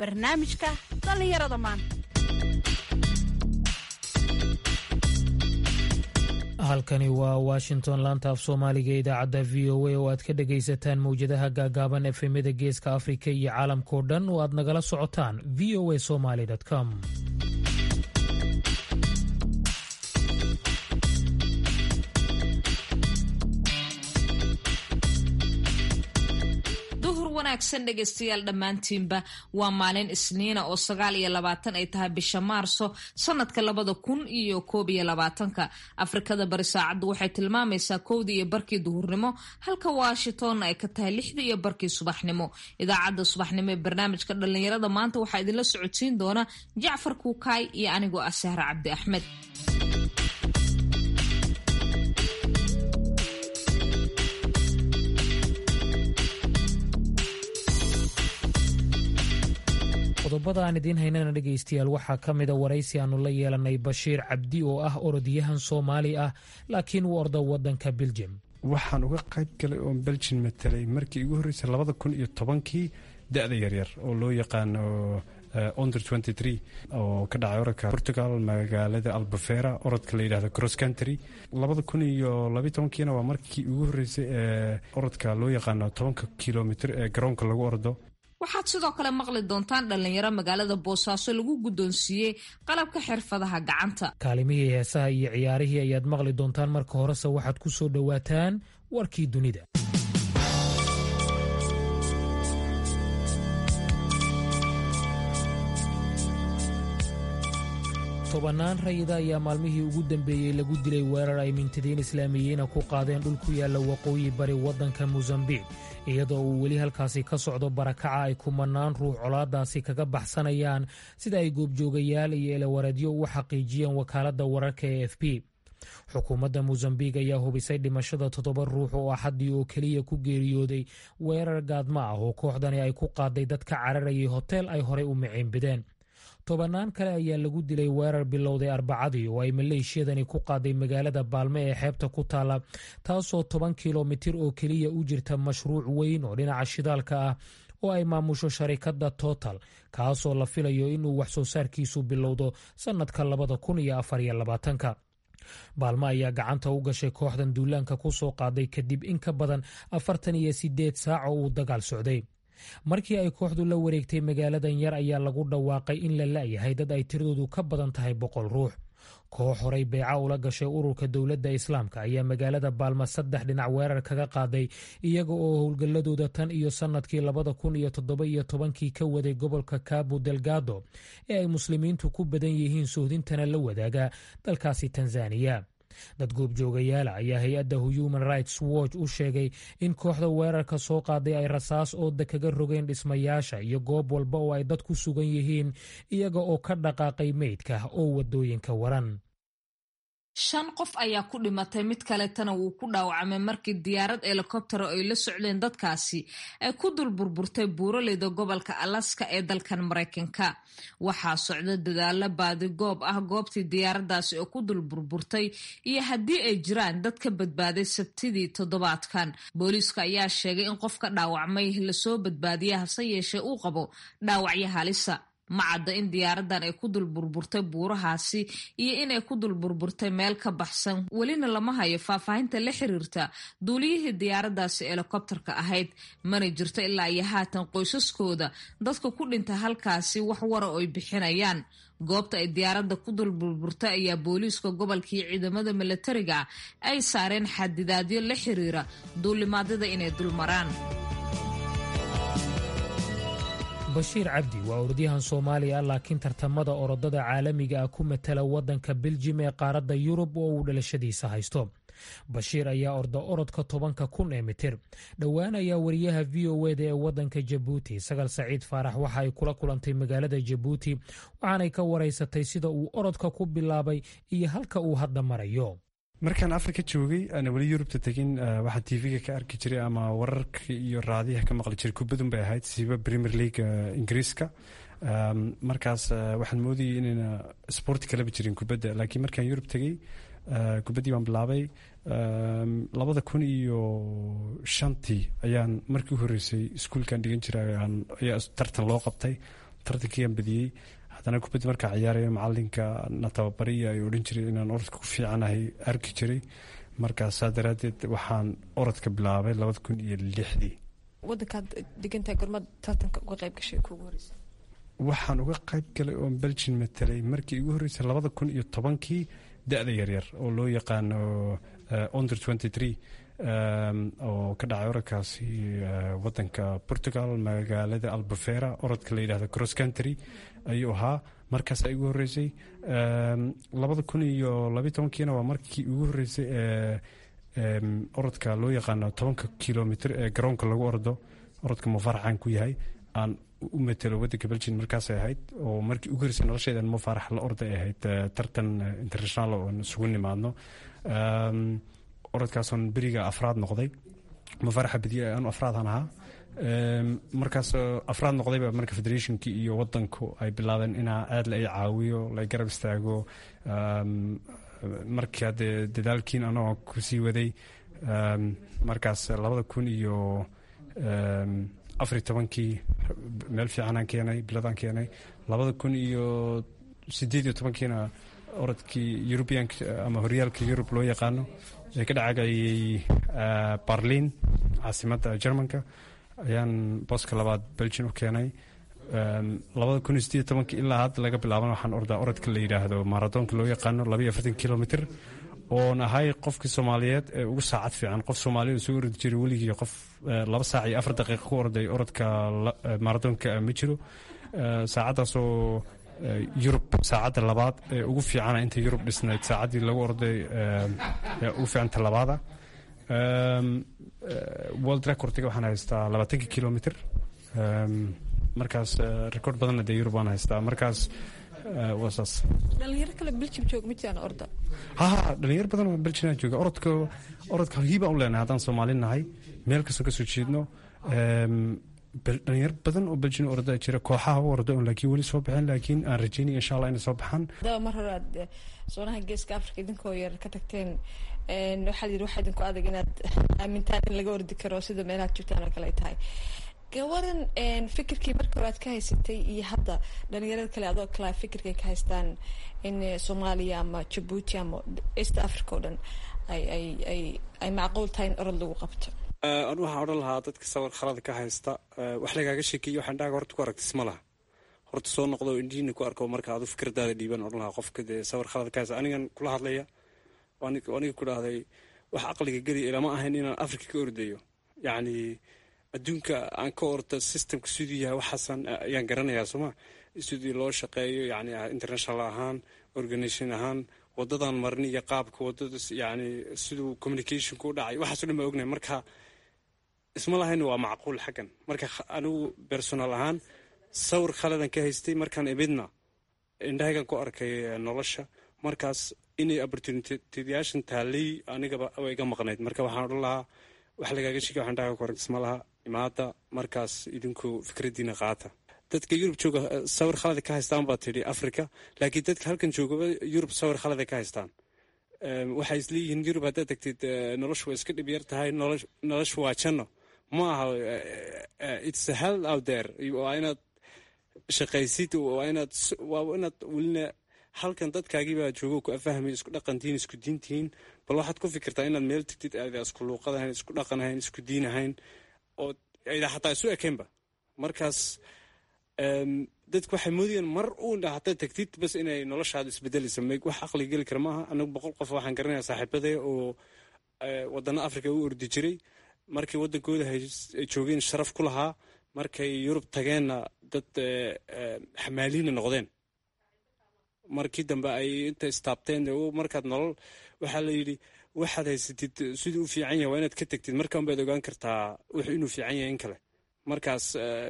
barnaamijka dhallinyarada maanta. halkani waa Washington, laanta af Soomaaliga ee idaacadda VOA oo aad ka dhagaysataan mawjadaha gaagaaban efemyada Geeska Afrika iyo caalamkao dhan oo aad nagala socotaan voasomali.com. wanaagsan dhegaystayaal dhammaantiinba waa maalin isniina oo 29 ay tahay bisha Maarso sanadka 2021. Afrikada bari saacadu waxay tilmaamaysaa 1:00 duhurnimo halka Washington ay ka tahay 6:00 subaxnimo. Idaacadda subaxnimo ee barnaamijka dhalinyarada maanta waxaa idinla socodsiin doona Jacfar Kuukay iyo anigoo ah Sahra Cabdi Axmed. qodobada aan idiin haynana dhegaystayaal waxaa ka mida waraysi aanu la yeelanay Bashiir Cabdi oo ah orodyahan Soomaali ah laakiin uu orda wadanka Belgium. waxaan uga qayb galay oo Belgium matalay markii ugu horeysay 2010kii da'da yaryar oo loo yaqaano under 23 oo ka dhacay orodka Portugal magaalada Albufeira orodka la yiraahdo cross country. 2012kiina waa markii ugu horeysay orodka loo yaqaano 10 kilomitir ee garoonka lagu ordo. waxaad sidoo kale maqli doontaan dhalinyaro magaalada Boosaaso lagu guddoonsiiyey qalabka xirfadaha gacanta. kaalimihii heesaha iyo ciyaarihii ayaad maqli doontaan. marka horese waxaad ku soo dhowaataan warkii dunida. tobanaan rayida ayaa maalmihii ugu dambeeyey lagu dilay weerar ay mintidiin islaamiyiina ku qaadeen dhul ku yaalla waqooyi bari waddanka Mozambique, iyadoo uu weli halkaasi ka socdo barakaca ay kumanaan ruux colaadaasi kaga baxsanayaan sida ay goobjoogayaal iyo elewareedyo u xaqiijiyeen wakaaladda wararka ee AFP. xukuumadda Mozambique ayaa hubisay dhimashada 7 ruux oo axadii oo keliya ku geeriyooday weerar gaadma ah oo kooxdani ay ku qaaday dad ka cararayay hotel ay horey u maciinbideen. tobanaan kale ayaa lagu dilay weerar bilowday Arbacadii oo ay maleeshiyadani ku qaaday magaalada Baalme ee xeebta ku taala, taasoo 10 kilomitir oo keliya u jirta mashruuc weyn oo dhinaca shidaalka ah oo ay maamusho sharikadda Total, kaasoo la filayo inuu wax soo saarkiisu bilowdo sanadka 2024. Baalme ayaa gacanta u gashay kooxdan duulaanka ku soo qaaday kadib in ka badan 48 saac oo uu dagaal socday. markii ay kooxdu la wareegtay magaaladan yar ayaa lagu dhawaaqay in la la'yahay dad ay tiradoodu ka badan tahay 100 ruux. koox horay beeca ula gashay ururka dowladda islaamka ayaa magaalada Baalma 3 dhinac weerar kaga qaaday, iyaga oo howlgalladooda tan iyo sanadkii 2017 ka waday gobolka Cabo Delgado ee ay muslimiintu ku badan yihiin sohdintana la wadaaga dalkaasi Tanzania. dad goobjoogayaala ayaa hay-adda Human Rights Watch u sheegay in kooxda weerarka soo qaaday ay rasaas ooda kaga rogeen dhismayaasha iyo goob walba oo ay dad ku sugan yihiin, iyaga oo ka dhaqaaqay meydka oo wadooyinka waran. 5 qof ayaa ku dhimatay, mid kaletana wuu ku dhaawacmay markii diyaarad helikobtar ay la socdeen dadkaasi ay ku dul burburtay buuraleyda gobolka Alaska ee dalkan Mareykanka. waxaa socda dadaalo baadigoob ah goobtii diyaaradaasi oo ku dul burburtay iyo haddii ay jiraan dad ka badbaaday Sabtidii toddobaadkan. booliiska ayaa sheegay in qofka dhaawacmay lasoo badbaadiyay, hase yeeshee uu qabo dhaawacyo halisa. ma cadda in diyaaradan ay ku dul burburtay buurahaasi iyo inay ku dul burburtay meel ka baxsan. welina lama hayo faahfaahinta la xiriirta duuliyihii diyaaradaasi helikobtarka ahayd, mana jirto ilaa iyo haatan qoysaskooda dadka ku dhinta halkaasi wax wara oo ay bixinayaan. goobta ay diyaaradda ku dul burburtay ayaa booliiska gobolkii ciidamada milatariga ay saareen xadidaadyo la xiriira duulimaadyada inay dul maraan. Bashiir Cabdi waa orodyahan Soomaali ah laakiin tartamada orodada caalamiga ah ku matala wadanka Belgium ee qaaradda Yurub oo uu dhalashadiisa haysto. Bashiir ayaa orda orodka 10,000 mitir. dhowaan ayaa wariyaha VOA ee wadanka Jabuuti Sagal Saciid Faarax waxa ay kula kulantay magaalada Jabuuti, waxaanay ka waraysatay sida uu orodka ku bilaabay iyo halka uu hadda marayo. markaan Afrika joogay ana wali Yurubta tagin, waxaan TV-ga ka arki jiray ama wararka iyo raadiyaha ka maqli jiray kubadun bay ahayd siba Premier League Ingiriiska. markaas waxaan moodayay inayna sport kala jirin kubadda, laakiin markaan Yurub tagay kubaddii baan bilaabay 2005 ayaan markii u horeysay iskuulkan dhigan jiray ayaa tartan loo qabtay tartankiiaan badiyey. haddana kubaddi markaa ciyaaraya macalinka na tababariya ay odhan jiray inaan orodka ku fiicanahay arki jiray. markaas saa daraaddeed waxaan orodka bilaabay 2006. wadankaad degantahay gormad tartanka uga qayb gashay kuugu horreysay? waxaan uga qayb galay oon Belgium matalay markii igu horreysay 2010kii da'da yaryar oo loo yaqaano under 23 oo ka dhacay orodkaasi wadanka Portugal magaalada Albufeira. orodka la yidhaahdo cross country ayuu ahaa. markaas ay igu horreysay 2012kiina waa markii ugu horreysay orodka loo yaqaano 10 kilomitir ee garoonka lagu ordo. orodka Mofaraxan ku yahay aan u matalo wadanka Belgium markaasay ahayd oo markii ugu horreysay nolosheedan Mofarax la orday ay ahayd tartan international oo isugu nimaadno. orodkaasoon beriga afraad noqday. Mofaraxa badiye aan afraadaan ahaa. markaas afraad noqdayba marka federationkii iyo wadanku ay bilaabeen inaa aad la caawiyo la garab istaago. markii hadde dadaalkiin anoo kusii waday markaas 2014kii meel fiicanaan keenay biladaan keenay. 2018kiina orodkii European ama horyaalka Yurub loo yaqaano ee ka dhacayay Berlin caasimadda Jarmalka ayaan booska labaad Belgium u keenay. 2018 ilaa hadda laga bilaabana waxaan ordaa orodka la yidhaahdo marathonka loo yaqaano 42 kilomitir oon ahay qofkii Soomaaliyeed ee ugu saacad fiican. qof Soomaaliyeed soo ordi jiray weligii qof 2 saac iyo 4 daqiiqo ku orday orodka marathonka ma jiro. saacadaasoo Yurub saacadda labaad ee ugu fiicana inta Yurub dhisnayd saacaddii lagu orday ugu fiicanta labaada. world recordga waxaan haystaa 20 kilomitir. markaas record badanna dee Yurub waan haystaa. markaas wasaas dhalinyaro kale Belgium joog ma jiraan orda? dhalinyaro badan oo Belgium jooga. orodka hiiba u leenahay haddaan Soomaali nahay meel kastoo kasoo jeedno. dhalinyaro badan oo Belgium orda jira kooxaha u orda oon laakiin weli soo baxeen laakiin aan rajeynaya insha Allah inay soo baxaan. mar hore aad soonaha geeska Afrika idinkoo yar ka tagteen waxaad yidhi waxaa idinku adag inaad aamintaan in laga ordi karo sida meelaha joogtaan oo kale ay tahay. gawaran fikirkii marka hore aad ka haysatay iyo hadda dhalinyarada kale adoo kale fikirkay ka haystaan in Soomaaliya ama Djibouti ama East Africa oo dhan ay macquul tahay in orod lagu qabto? anu waxaan odhan lahaa dadka sawir khalada ka haysta wax lagaaga sheekeeyo waxaan dhaga horta ku aragtis ma laha. horta soo noqdo indhiina ku arko marka adu fikradaada dhiiban odhan lahaa qofka dee sawir khalada ka haysta. anigan kula hadlaya aniga ku dhahday wax aqliga geli ilama ahayn inaan Afrika ka ordayo. yacni adduunka aan ka orda systemka siduu yahay waxaasan ayaan garanayaa sooma sidii loo shaqeeyo yacni international ahaan organisation ahaan wadadan marni iyo qaabka wadada yacni siduu communicationku u dhacay waxaasoo dhan baa ognahay. marka isma lahayn waa macquul xaggan. marka anigu personal ahaan sawir khaladan ka haystay markaan imidna indhahaygan ku arkay nolosha. markaas inay opportunityyaashan taalay anigaba way iga maqnayd. marka waxaan odhan lahaa wax lagaaga sheegay waxaan dhaga ku aragtis ma laha imaada markaas idinku fikradiina qaata. dadka Yurub jooga sawir khalada ka haystaan baa tidhi Afrika laakiin dadka halkan jooga Yurub sawir khalada ka haystaan. waxay isleeyihiin Yurub haddaad tagtid noloshu waa iska dhib yar tahay noloshu waa janno ma aha. it's a hell out there. waa inaad shaqaysid waa inaad welina halkan dadkaagii baa joogo ku afahmay isku dhaqantihiin isku diintihiin bal waxaad ku fikirtaa inaad meel tagtid aad isku luuqad ahayn isku dhaqan ahayn isku diin ahayn oo ayda xataa isu ekeenba. markaas dadku waxay moodayaan mar uun haddaad tagtid bas inay noloshaada isbedelaysa. wax aqli geli kara maaha. anagu 100 qof waxaan garanayaa saaxiibadee oo wadana Afrika u ordi jiray markii wadankooda ay joogeen sharaf ku lahaa markay Yurub tageenna dad xamaaliina noqdeen. markii dambe ay inta istaabteen markaad nolol waxaa la yidhi waxaad haysatid siduu u fiican yahay waa inaad ka tagtid markaan baad ogaan kartaa wuxuu inuu fiican yahay in kale. markaas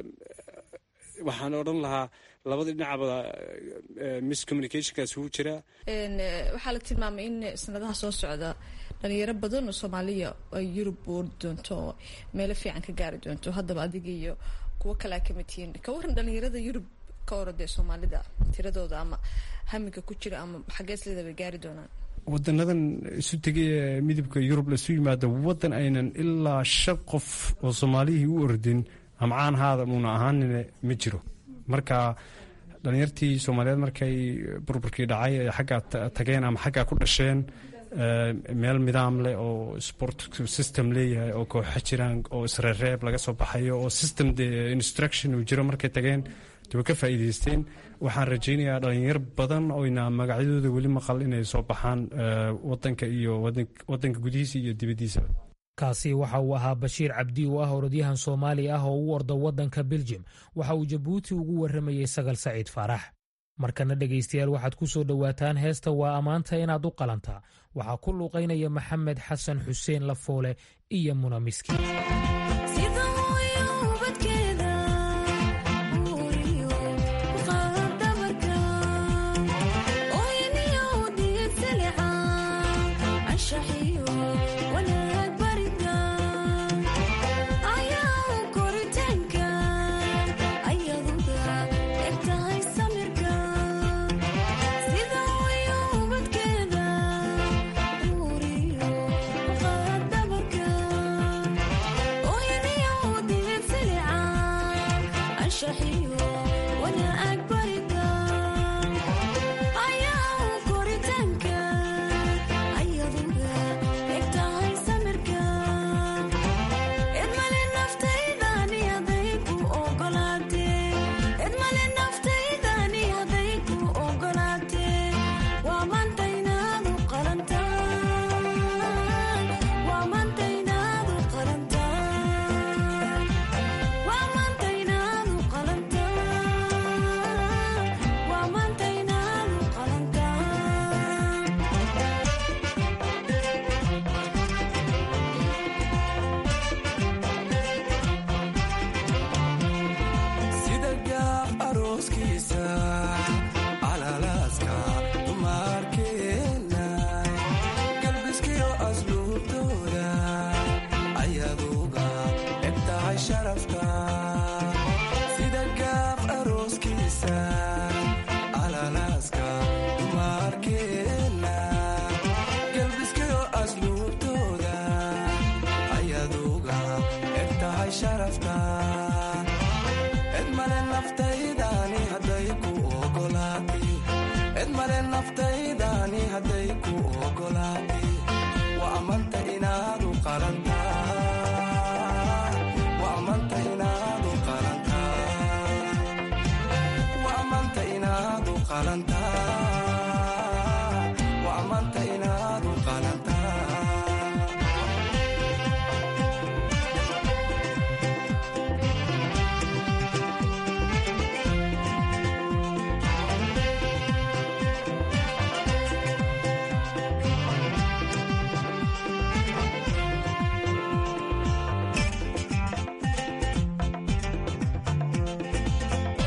waxaan odhan lahaa labada dhinacba miscommunicationkaas wuu jiraa. waxaa la tilmaamay in sanadaha soo socda dhalinyaro badan oo Soomaaliya ay Yurub ordi doonto oo meelo fiican ka gaari doonto. haddaba adiga iyo kuwo kale ka mid yihiin ka waran dhalinyarada Yurub ka orday Soomaalida tiradooda ama hamiga ku jira ama xageeslada bay gaari doonaan? wadanadan isu tegay midabka Yurub la soo yimaado wadan aynan ilaa 5 qof oo Soomaaliyi u ordin ama aan haada muna ahaanina ma jiro. marka dhalinyartii soomaaliyeed markay burburkii dhacay ay xaggaa tageen ama xaggaa ku dhasheen meel nidaam leh oo sport system leeyahay oo kooxo jiraan oo isreereeb laga soo baxayo oo system de instruction uu jiro markay tageen way ka faa'iidaysteen. waxaan rajaynayaa dhalinyar badan oyna magacyadooda weli maqal inay soo baxaan wadanka iyo wadanka gudihiisa iyo dibaddiisaba. kaasi waxa uu ahaa Bashiir Cabdi oo ah orodyahan Soomaali ah oo u orda wadanka Belgium. waxa uu Jabuuti ugu waramayay Sagal Saciid Faarax. markana dhegaystayaal waxaad ku soo dhowaataan heesta Waa Ammaanta Inaad u Qalantaa. waxaa ku luuqaynaya Maxamed Xasan Xuseen Lafoole iyo Muna Miski.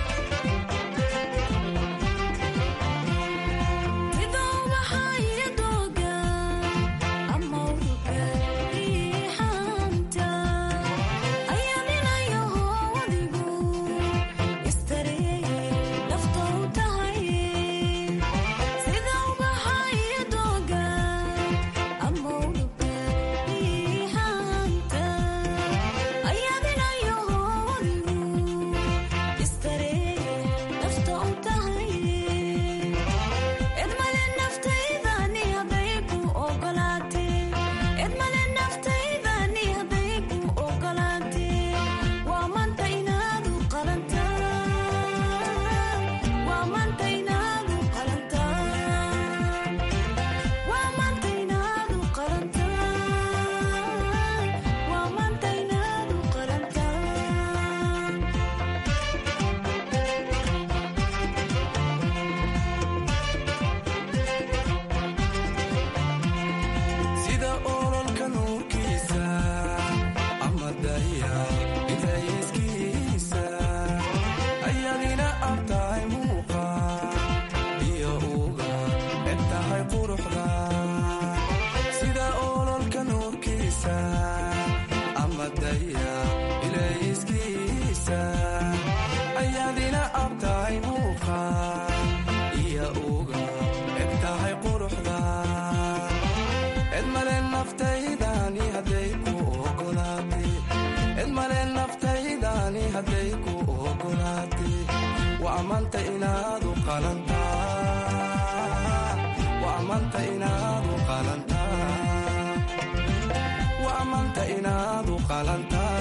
Tidoo waxaa inaadu qalantaa waa maanta inaadu qalantaa waa maanta inaadu qalantaa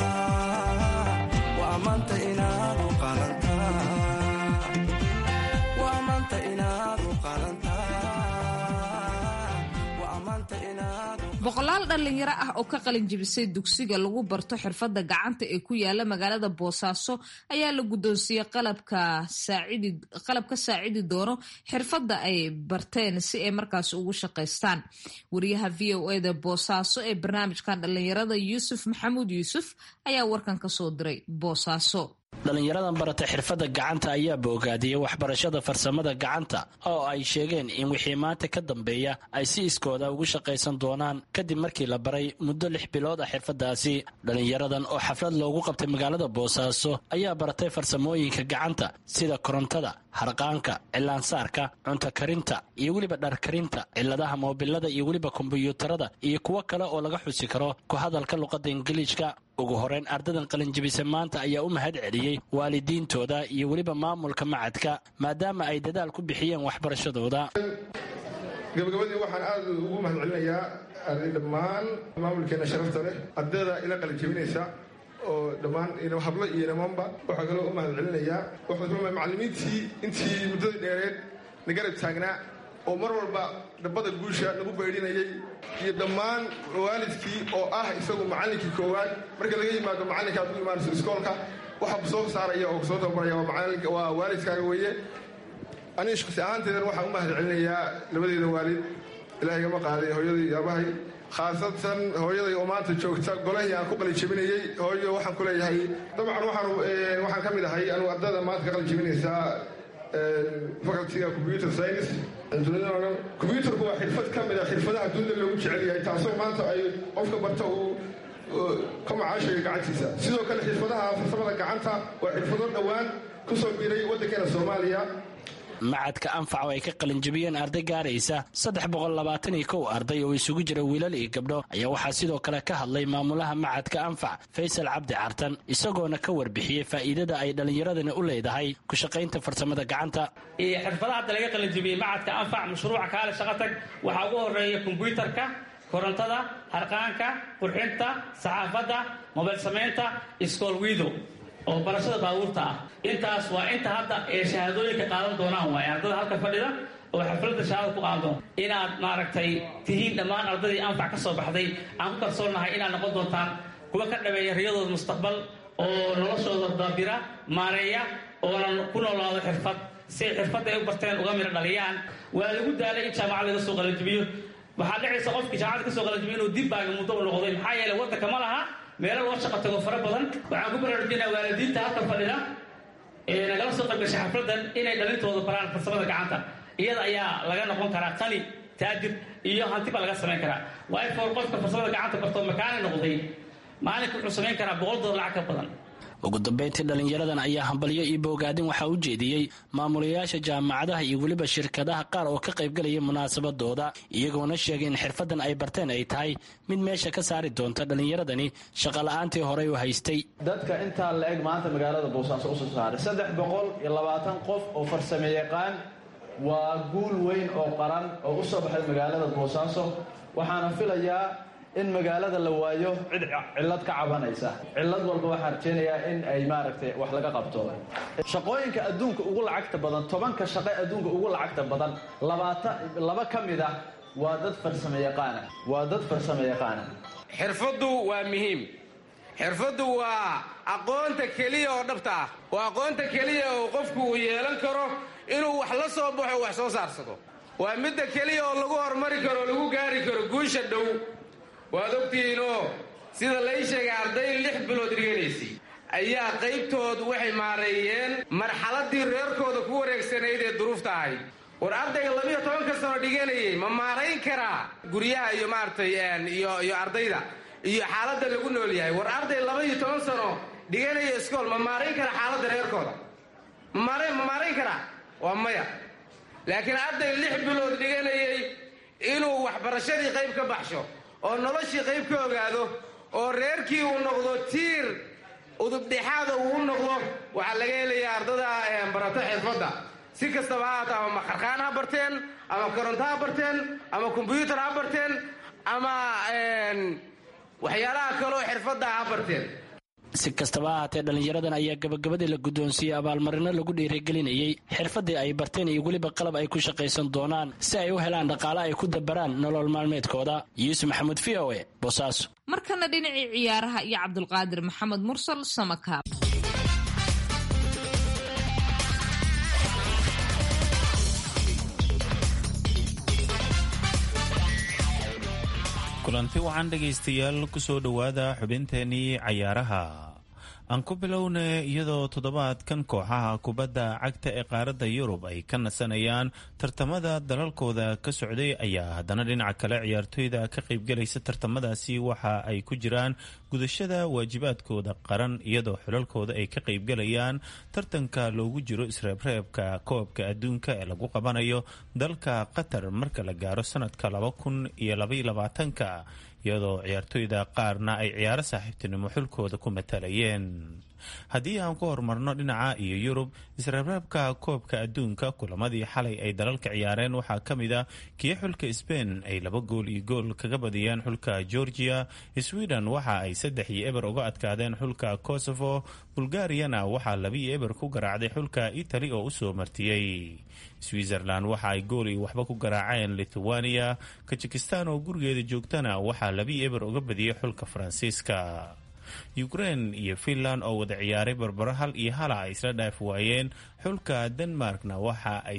waa maanta inaadu qalantaa waa maanta inaadu qalantaa waa maanta inaadu. boqolaal dhallinyaro ah oo ka qalin jebisay dugsiga lagu barto xirfadda gacanta ee ku yaala magaalada boosaaso ayaa la guddoonsiiyey qalab ka saacidi doono xirfadda ay barteen si ay markaas ugu shaqaystaan. wariyaha v o eda boosaaso ee barnaamijkan dhallinyarada yuusuf maxamuud yuusuf ayaa warkan ka soo diray boosaaso. dhallinyaradan barata xirfadda gacanta ayaa boogaadiyey waxbarashada farsamada gacanta oo ay sheegeen in wixii maanta ka dambeeya ay si iskooda ugu shaqaysan doonaan kadib markii la baray muddo 6 bilood ah xirfadaasi. dhallinyaradan oo xaflad loogu qabtay magaalada boosaaso ayaa baratay farsamooyinka gacanta sida korontada, harqaanka, cilaansaarka, cunto karinta iyo weliba dharkarinta, ciladaha moobilada iyo weliba kombiyuutarada iyo kuwo kale oo laga xusi karo ku hadalka luqadda ingiliishka. ugu horeyn ardadan qalinjebisa maanta ayaa u mahad celiyey waalidiintooda iyo weliba maamulka macadka maadaama ay dadaal ku bixiyeen waxbarashadooda. gabagabadii waxaan aad ugu mahad celinayaa dhammaan maamulkeena sharafta leh ardayda ila qalinjebinaysa oo dhammaan hablo iyo nimanba waxaa kaloo u mahad celinayaa macallimiintii intii muddadii dheereed na garab taagnaa oo mar walba dhabbada guusha nagu baydhinayay iyo dhammaan waalidkii oo ah isagu macallinkii koowaad marka laga yimaado macallinka aad u imaanayso iskoolka waxa soo saaraya oo soo tababaraya waa waalidkaaga weeye. aniga shaqsi ahaanteedan waxaan u mahad celinayaa labadeeda waalid ilaahay gama qaaday hooyaday iyo aabahay khaasatan hooyaday oo maanta joogta golahii aan ku qalinjebinayey. hooyo waxaan ku leeyahay dabcan waxaan ka mid ahay anugu ardayda maanta ka qalinjebinaysaa facultyga computer science. combyuutarku waa xirfad ka mid a xirfadaha dunida loogu jecel yahay taasoo maanta ay qofka barta uu ka macaashayo gacantiisa. sidoo kale xirfadaha farsamada gacanta waa xirfado dhowaan ku soo biiray waddankeena Soomaaliya. macadka anfac oo ay ka qalinjebiyeen arday gaaraysa 321 arday oo isugu jira wiilal iyo gabdho ayaa waxaa sidoo kale ka hadlay maamulaha macadka anfac Faysal Cabdi Cartan isagoona ka warbixiyey faa'iidada ay dhallinyaradani u leedahay ku shaqaynta farsamada gacanta. xirfadaha hadda laga qalinjebiyey macadka anfac mashruuca kaale shaqo tag waxaa ugu horeeya kombiyuutarka, korontada, harqaanka, qurxinta, saxaafadda, mobil samaynta, iskool wiido oo barashada baabuurta ah. intaas waa inta hadda ee shahaadooyinka qaadan doonaan waay ardada halka fadhida oo xafladda shahaado ku qaadan doon inaad maaragtay tihiin dhammaan ardaydii anfac ka soo baxday. aan ku kalsoonahay inaad noqon doontaan kuwa ka dhameeya riyadooda mustaqbal oo noloshooda daabira maareeya oonan ku noolaado xirfad si ay xirfadda ay u barteen uga midho dhaliyaan. waa lagu daalay in jaamacad laga soo qalinjebiyo. waxaa dhacaysa qofkii jaamacad ka soo qalinjebiyo inuu dib baaga muddo u noqday maxaa yeelay waddanka ma laha meelo loo shaqo tago fara badan. waxaan ku baraarujinaa waalidiinta halka fadhida ee nagala soo qaybgashay xafladan inay dhalintooda baraan farsamada gacanta. iyada ayaa laga noqon karaa qani, taajir iyo hantiba laga samayn karaa. waayo for qofka farsamada gacanta bartoo makaani noqday maalinka wuxuu samayn karaa $100 lacag ka badan. ugu dambayntii dhallinyaradan ayaa hambalyo iyo boogaadin waxaa u jeediyey maamulayaasha jaamacadaha iyo weliba shirkadaha qaar oo ka qaybgalaya munaasabadooda iyagoona sheegay in xirfadan ay barteen ay tahay mid meesha ka saari doonta dhallinyaradani shaqola'aantii horey u haystay. dadka intaa la eg maanta magaalada boosaaso usoo saaray 320 qof oo farsamo yaqaan waa guul weyn oo qaran oo u soo baxay magaalada boosaaso. waxaana filayaa in magaalada la waayo cillad ka cabanaysa. cillad walba waxaan rajaynayaa in ay maaragtay wax laga qabto. shaqooyinka adduunka ugu lacagta badan 10ka shaqo adduunka ugu lacagta badan 2 ka mid ah waa dad farsamo yaqaana. xirfaddu waa muhiim. xirfaddu waa aqoonta keliya oo dhabta ah. waa aqoonta keliya oo qofku uu yeelan karo inuu wax la soo baxo wax soo saarsado. waa midda keliya oo lagu horumari karo lagu gaari karo guusha dhow. waad ogtihiinoo sida lay sheegay arday 6 bilood dhiganaysay ayaa qaybtoodu waxay maareeyeen marxaladii reerkooda ku wareegsanayd ee duruufta ahayd. war ardayga 12 sano dhiganayay ma maarayn karaa guryaha iyo maaragtay iyo ardayda iyo xaaladda lagu nool yahay? war arday 12 sano dhiganaya iskool ma maarayn karaa xaaladda reerkooda? ma maarayn karaa? waa maya. laakiin arday 6 bilood dhiganayay inuu waxbarashadii qayb ka baxsho oo noloshii qayb ka ogaado oo reerkii uu noqdo tiir udubdhexaada uu noqdo waxaa laga helayaa ardada barata xirfadda si kastaba ha haato ama makharkaan ha barteen ama koronto ha barteen ama kombyuutar ha barteen ama waxyaalaha kaloo xirfadda ha barteen. si kastaba ahaatee dhallinyaradan ayaa gabagabadii la guddoonsiiyey abaalmarino lagu dhiirigelinayey xirfaddii ay barteen iyo weliba qalab ay ku shaqaysan doonaan si ay u helaan dhaqaale ay ku dabaraan nolol maalmeedkooda. yuusuf maxamuud v o e boosaaso. markana dhinacii ciyaaraha iyo cabdulqaadir maxamed mursal samakaab. kulanti wacan dhegaystayaal ku soo dhowaada xubinteenii cayaaraha. aan ku bilowna iyadoo toddobaadkan kooxaha kubadda cagta ee qaaradda yurub ay ka nasanayaan tartamada dalalkooda ka socday ayaa haddana dhinaca kale ciyaartooyda ka qaybgalaysa tartamadaasi waxa ay ku jiraan gudashada waajibaadkooda qaran iyadoo xulalkooda ay ka qaybgalayaan tartanka loogu jiro isreebreebka koobka adduunka ee lagu qabanayo dalka qatar marka la gaaro sanadka 2022 iyadoo ciyaartooyda qaarna ay ciyaaro saaxiibtinimo xulkooda ku matalayeen. haddii aan ku horumarno dhinaca iyo yurub, isreebreebka koobka adduunka kulamadii xalay ay dalalka ciyaareen waxaa ka mid a kii xulka Spain ay 2-gool kaga badiyeen xulka Georgia, Sweden waxa ay 3-0 uga adkaadeen xulka Kosovo, Bulgaariyana waxaa 2-0 ku garaacday xulka Italy oo u soo martiyey. Switzerland waxa ay gool iyo waxba ku garaaceen Lithuania, Kazakhstan oo gurigeeda joogtana waxaa 2-0 uga badiyey xulka Faransiiska. Ukraine iyo Finland oo wada ciyaaray barbaro 1-1 ay isla dhaaf waayeen xulka Denmarkna waxa ay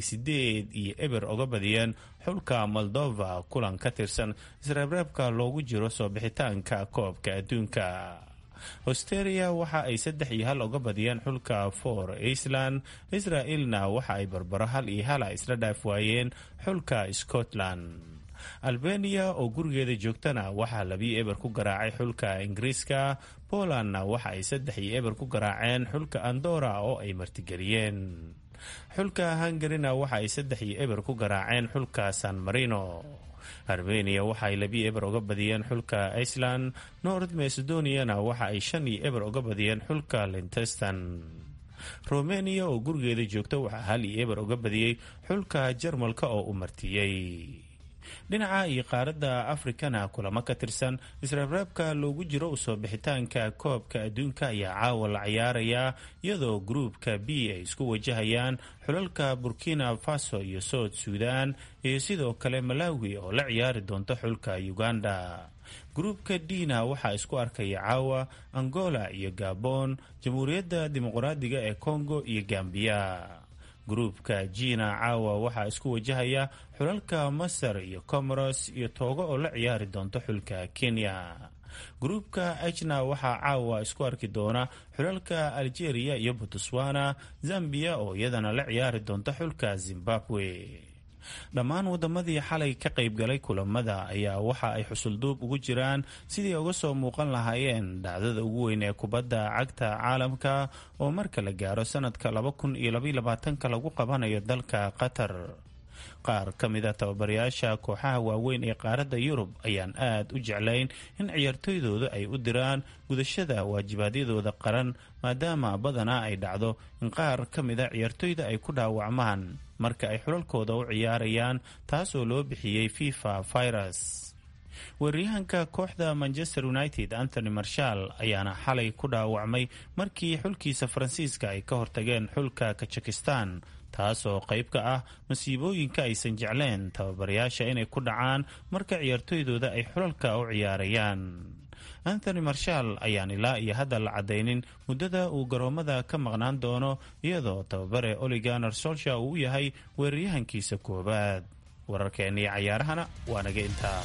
8-0 uga badiyeen xulka Moldova kulan ka tirsan isreebreebka loogu jiro soo bixitaanka koobka adduunka. Australia waxa ay 3-1 uga badiyeen xulka Iceland, Israelna waxa ay barbaro 1-1 isla dhaaf waayeen xulka Scotland. Albania oo gurigeeda joogtana waxaa 2-0 ku garaacay xulka Ingiriiska, Polandna waxa ay 3-0 ku garaaceen xulka Andorra oo ay martigeliyeen. xulka Hungaryna waxa ay 3-0 ku garaaceen xulka San Marino. Armenia waxa ay 2-0 uga badiyeen xulka Iceland, North Macedoniana waxa ay 5-0 uga badiyeen xulka Liechtenstein. Romania oo gurigeeda joogta waxaa 1-0 uga badiyey xulka Jarmalka oo u martiyey. dhinaca iyo qaaradda Afrikana kulamo ka tirsan isreebreebka loogu jiro usoo bixitaanka koobka adduunka ayaa caawa la ciyaarayaa iyadoo gruubka B ay isku wajahayaan xulalka Burkina Faso iyo South Sudan iyo sidoo kale Malawi oo la ciyaari doonta xulka Uganda. gruubka Dina waxaa isku arkaya caawa Angola iyo Gabon, Jamhuuriyadda Dimuqraadiga ee Congo iyo Gambia. gruubka Gina caawa waxaa isku wajahaya xulalka Masar iyo Comoros iyo Togo oo la ciyaari doonta xulka Kenya. gruubka Ajna waxaa caawa isku arki doona xulalka Algeria iyo Botswana, Zambia oo iyadana la ciyaari doonta xulka Zimbabwe. dhammaan wadamadii xalay ka qaybgalay kulamada ayaa waxa ay xusulduub ugu jiraan sidii uga soo muuqan lahaayeen dhacdada ugu weyn ee kubadda cagta caalamka oo marka la gaaro sanadka 2022 lagu qabanayo dalka Qatar. qaar ka mid a tababarayaasha kooxaha waaweyn ee qaaradda Yurub ayaan aad u jeclayn in ciyaartooydooda ay u diraan gudashada waajibaadyadooda qaran maadaama badanaa ay dhacdo in qaar ka mid a ciyaartooyda ay ku dhaawacmaan marka ay xulalkooda u ciyaarayaan taas oo loo bixiyey FIFA virus. weeraryahanka kooxda Manchester United Anthony Martial ayaana xalay ku dhaawacmay markii xulkiisa Faransiiska ay ka hortageen xulka Kazakhstan, taasoo qayb ka ah masiibooyinka aysan jecleen tababarayaasha inay ku dhacaan marka ciyaartooydooda ay xulalka u ciyaarayaan. Anthony Martial ayaan ilaa iyo hadda la cadaynin muddada uu garoomada ka maqnaan doono iyadoo tababare Ole Gunnar Solskjaer uu yahay weeraryahankiisa koobaad. wararkeennii cayaarahana waa naga intaa.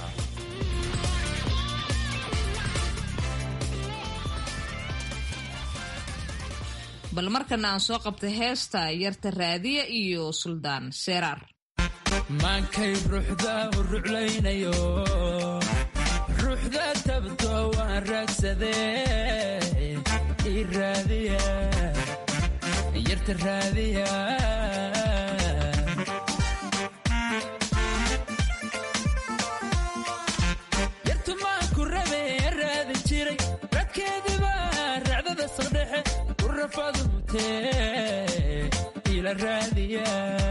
bal markana aan soo qabtay heesta yarta raadiya iyo Suldaan Seeraar. maankay ruuxda u ruclaynayo ruuxda tabto waan raagsadee ii raadiya yarta raadiya yartu maan ku rabe raadin jiray radkeediba racdada sardhexe ku rafadumtee ila raadiya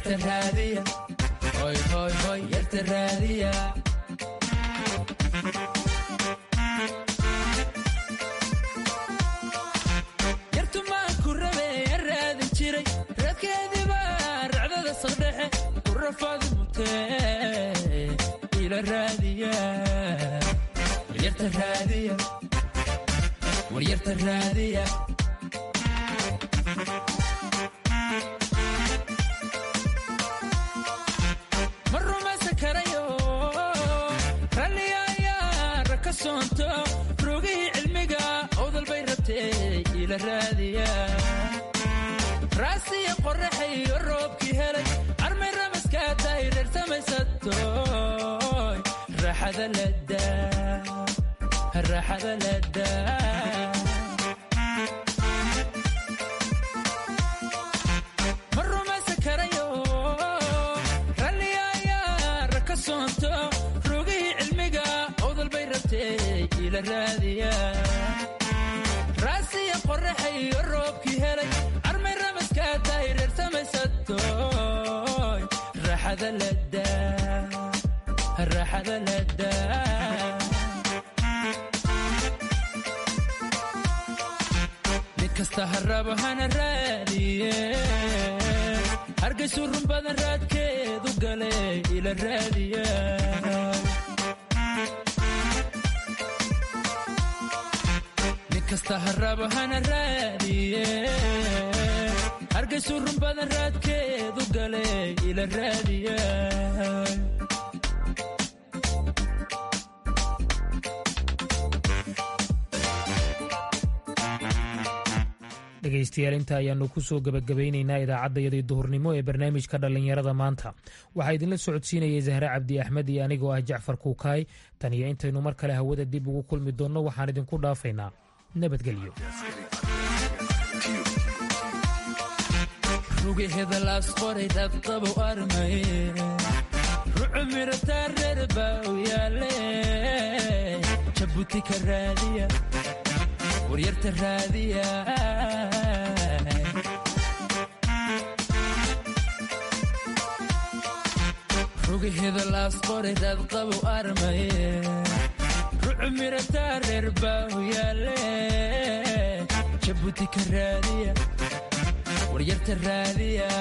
waryarta raadiya hoy hoy hoy yarta raadiya yartumaan ku rabe raadin jiray raadkeediba racdada saqdhexe ku rafaadi mutee ila raadiya waryarta raadiya waryarta raadiya ma rumaysan karayo ralliyayaa raka soonto rogihii cilmiga owdal bay rabtee ila raadiya raasiya qorraxayo roobkii helay armay ramaskaa tahay reer samaysatoy raaxada ladaa raaxada ladaa ma rumaysan karayo ralliyayaa raka soonto rogihii cilmiga owdal bay rabtee ila raadiya raasiya qorraxayo roobkii helay armay ramaskaa tahay reer samaysatoy raaxada ladaa raaxada ladaa kasta harabo hana raadiye hargaysu run badan raadkeedu gale ila raadiya nin kasta harabo hana raadiye hargaysu run badan raadkeedu gale ila raadiya dhegaystayaal inta ayaannu ku soo gebagabaynaynaa idaacaddayadii duhurnimo ee barnaamijka dhallinyarada maanta waxaa idinla socodsiinayay zahre cabdi axmed iyo anigoo ah jacfar kuukaay tan iyo intaynu mar kale hawada dib ugu kulmi doonno waxaan idinku dhaafaynaa nabadgelyo rugiheda laas qoray dadqabow armay rucumirataa reer baa u yaale jabuuti ka raadiya waryarta raadiya rugiheda laas qoray dadqabow armaye rucumirataa reer baa u yaale jabuuti ka raadiya waryarta raadiya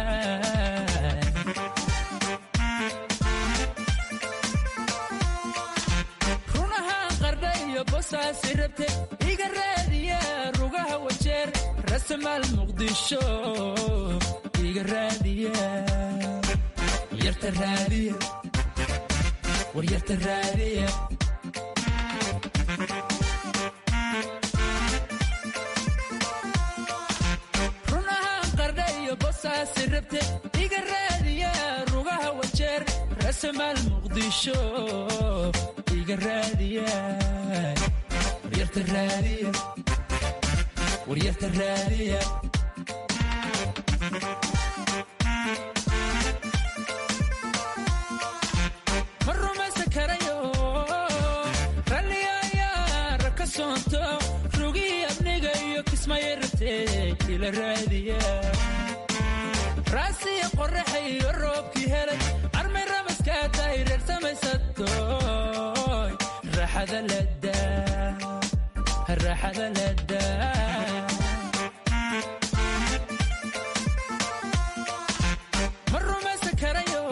runahaan qardha iyo bosaasi rabte iga raadiya rugaha wajeer rasamaal muqdisho iga raadiya waryarta raadiya waryarta raadiya runahaan qardha iyo bosaasi rabte iga raadiya rugaha wajeer rasamaal muqdisho iga raadiya waryarta raadiya waryarta raadiya ma rumaysan karayo ralliyayaa raka soonto rugihii abniga iyo kismaya rabtee ila raadiya raasiya qorraxayo roobkii helay armay ramaskaa tahay reer samaysatoy raaxada ladaa raaxada ladaa ma rumaysan karayo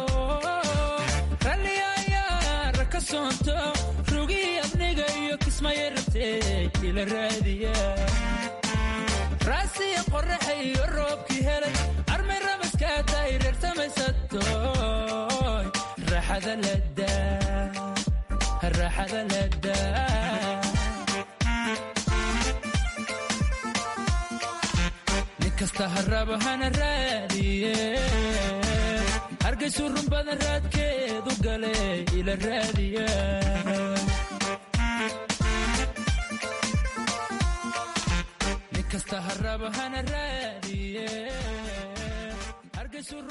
ralliyayaa raka soonto rugihii abniga iyo kismaya rabtee ila raadiya raasiya qorraxayo roobkii helay armay ramaskaa tahay reer samaysatoy raaxada ladaa raaxada ladaa nin kasta harabo hana raadiye hargaysu run badan raadkeedu gale ila raadiya nin kasta harabo hana raadiye hargaysu